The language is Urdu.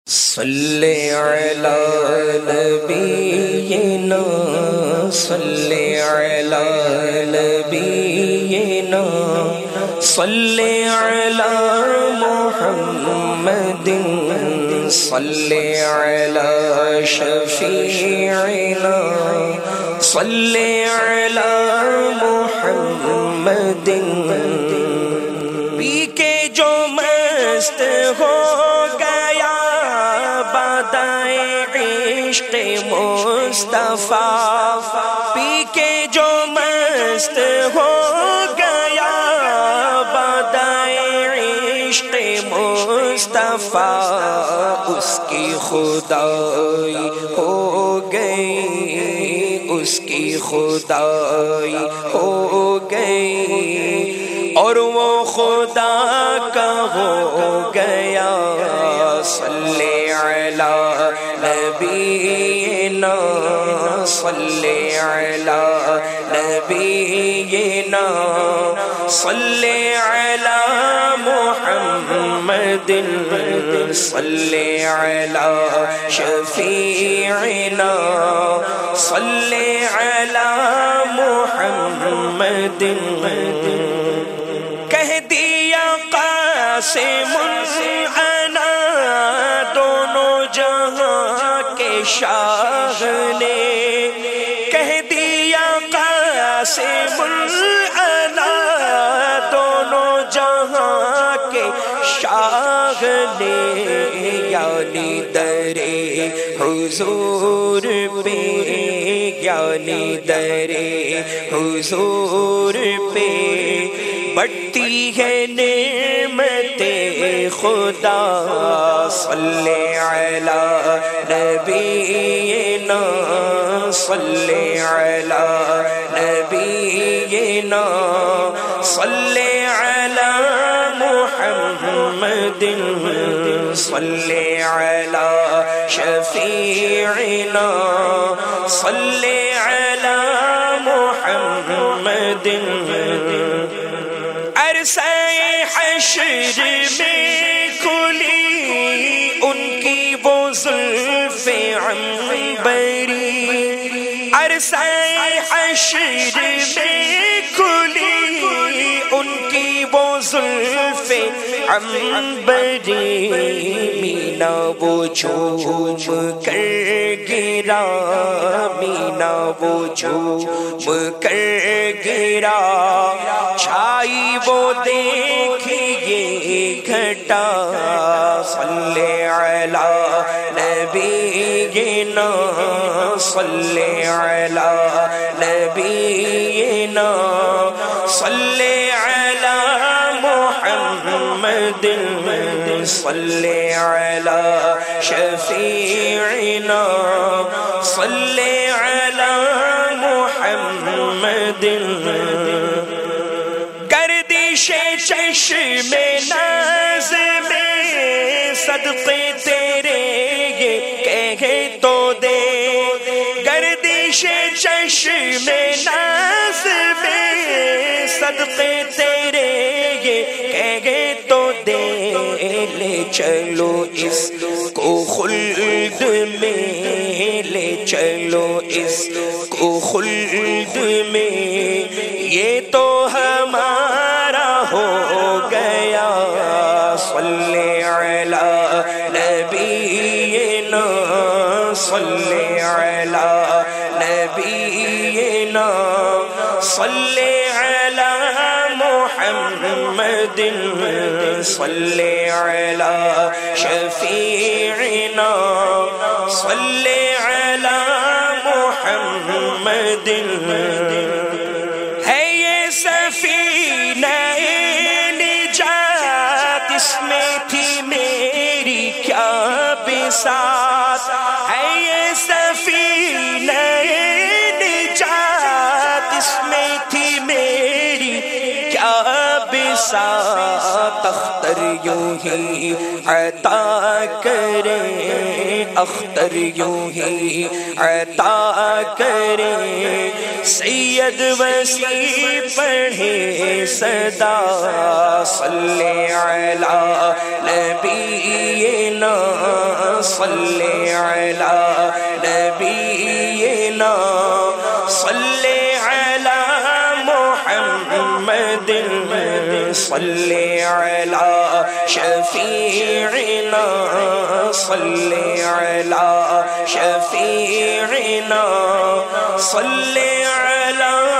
صلی علی نبینا صلی علی نبینا صلی علی محمد صلی علی شفیعنا صلی علی محمد پی کے جو مست ہو گیا بادائے عشق مصطفیٰ پی کے جو مست ہو گیا بادائے عشق مصطفیٰ اس کی خدائی ہو گئی اس کی خدائی ہو گئی اور وہ خدا کا ہو گیا صلی علی نبینا صلی علی نبینا صلی علی محمد صلی علی شفیعنا صلی علی محمد کہہ دیا قاسم انا دونوں جہاں کے شاہ نے کہہ دیا قاسم انا دونوں جہاں کے شاہ نے یعنی در حضور پہ یعنی در حضور پہ بڑھتی ہے نعمت خدا صلی علی نبینا صلی علی نبینا صلی علی محمد صلی علی شفیعنا صلی علی محمد عرصہ حشر میں کھلی ان کی وہ زلف عنبری عرصہ حشر میں کھلی ان کی وہ زلف عنبری مینا وہ جھوم کر گرا مینا وہ جھوم کر گرا چھائی وہ دیکھیے گھٹا صلی علی نبینا صلی علی نبینا صلی علی محمد صلی علی شفیعنا صلی علی محمد چشم ناز میں صدقے تیرے یہ کہے تو دے گردش چشم ناز میں صدقے تیرے یہ کہے تو دے لے چلو اس کو خلد میں لے چلو اس کو خلد میں یہ تو ہمارا ہو گیا صلی علی نبینا صلی علی نبینا صلی علی محمد صلی علی شفیعنا صلی علی محمد ہے یہ سفینہ نجات اس میں تھی میری کیا بساط ہے یہ سفینہ نجات اس میں تھی میری کیا بساط اختر یوں ہی عطا کرے اختر یوں ہی عطا کرے سید وسیع پڑھے صدا صلی علی نبینا صلی علی نبینا صلی علی محمد صلی علی شفیعنا صلی علی شفیعنا صلی علی